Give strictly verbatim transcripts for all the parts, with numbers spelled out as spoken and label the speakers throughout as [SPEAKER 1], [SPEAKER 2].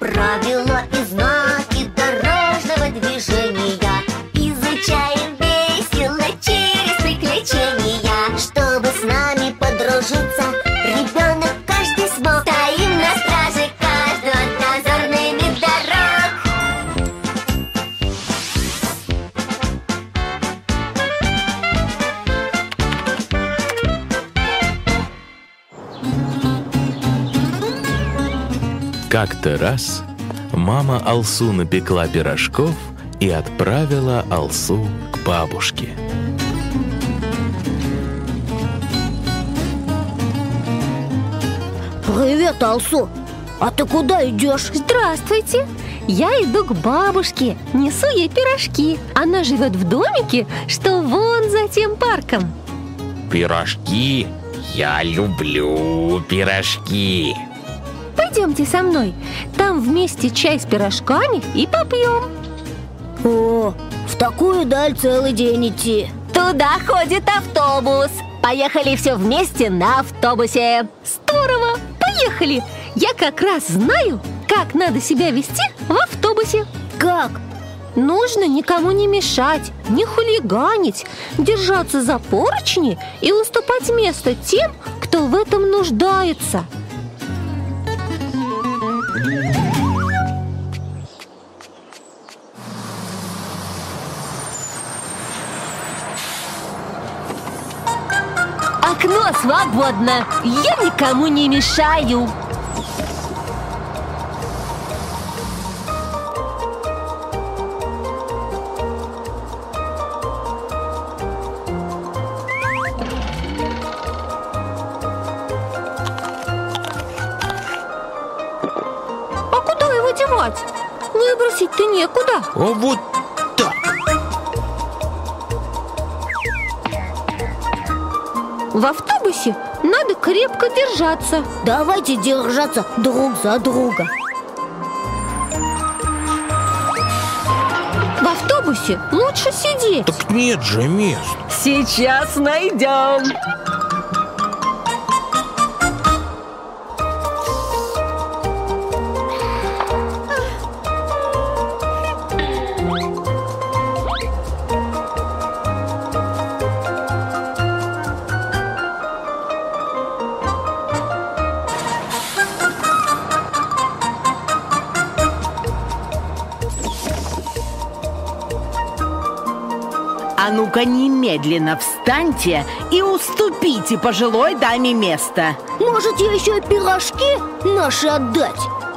[SPEAKER 1] правила и знаки дорожного движения изучаем весело через приключения. Чтобы с нами подружиться, ребенок каждый смог. Стоим на страже каждого от дозорными дорог.
[SPEAKER 2] Как-то раз мама Алсу напекла пирожков и отправила Алсу к бабушке.
[SPEAKER 3] Привет, Алсу! А ты куда идешь?
[SPEAKER 4] Здравствуйте! Я иду к бабушке, несу ей пирожки. Она живет в домике, что вон за тем парком.
[SPEAKER 5] Пирожки? Я люблю пирожки.
[SPEAKER 4] Пойдемте со мной. Там вместе чай с пирожками и попьем.
[SPEAKER 3] О, в такую даль целый день идти.
[SPEAKER 4] Туда ходит автобус. Поехали все вместе на автобусе. Здорово! Поехали! Я как раз знаю, как надо себя вести в автобусе.
[SPEAKER 3] Как?
[SPEAKER 4] Нужно никому не мешать, не хулиганить, держаться за поручни и уступать место тем, кто в этом нуждается. Окно свободно, я никому не мешаю. А куда его девать? Выбросить-то некуда.
[SPEAKER 5] А вот так.
[SPEAKER 4] В автобусе надо крепко держаться.
[SPEAKER 3] Давайте держаться друг за друга.
[SPEAKER 4] В автобусе лучше сидеть.
[SPEAKER 5] Так нет же мест.
[SPEAKER 4] Сейчас найдем.
[SPEAKER 6] А ну-ка немедленно встаньте и уступите пожилой даме место.
[SPEAKER 3] Может, я еще и пирожки наши отдать?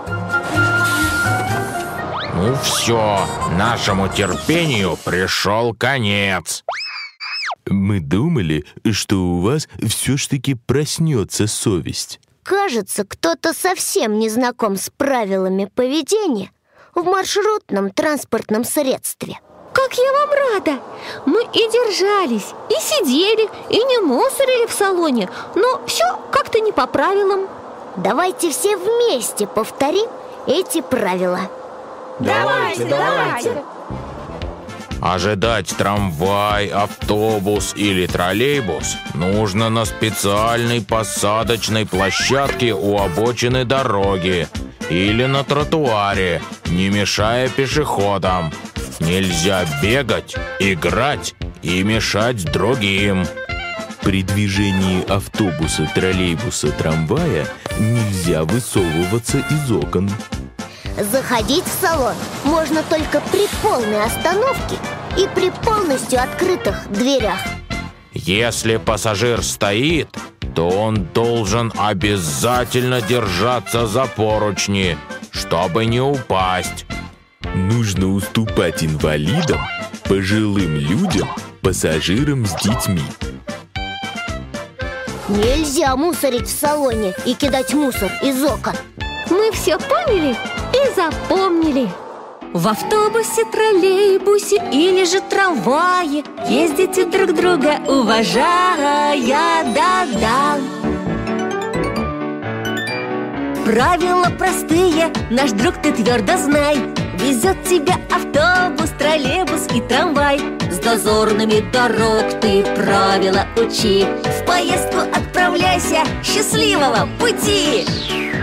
[SPEAKER 5] Ну все, нашему терпению пришел конец.
[SPEAKER 2] Мы думали, что у вас все ж таки проснется совесть.
[SPEAKER 1] Кажется, кто-то совсем не знаком с правилами поведения в маршрутном транспортном средстве.
[SPEAKER 4] Как я вам рада! Мы и держались, и сидели, и не мусорили в салоне. Но все как-то не по правилам.
[SPEAKER 1] Давайте все вместе повторим эти правила.
[SPEAKER 3] Давайте, давайте!
[SPEAKER 5] Ожидать трамвай, автобус или троллейбус нужно на специальной посадочной площадке у обочины дороги или на тротуаре, не мешая пешеходам. Нельзя бегать, играть и мешать другим.
[SPEAKER 2] При движении автобуса, троллейбуса, трамвая нельзя высовываться из окон.
[SPEAKER 1] Заходить в салон можно только при полной остановке и при полностью открытых дверях.
[SPEAKER 5] Если пассажир стоит, то он должен обязательно держаться за поручни, чтобы не упасть.
[SPEAKER 2] Нужно уступать инвалидам, пожилым людям, пассажирам с детьми.
[SPEAKER 1] Нельзя мусорить в салоне и кидать мусор из окон.
[SPEAKER 4] Мы все поняли и запомнили. В автобусе, троллейбусе или же трамвае ездите друг друга уважая, да-да. Правила простые, наш друг, ты твердо знай. Везет тебя автобус, троллейбус и трамвай. С дозорными дорог ты правила учи. В поездку отправляйся, счастливого пути!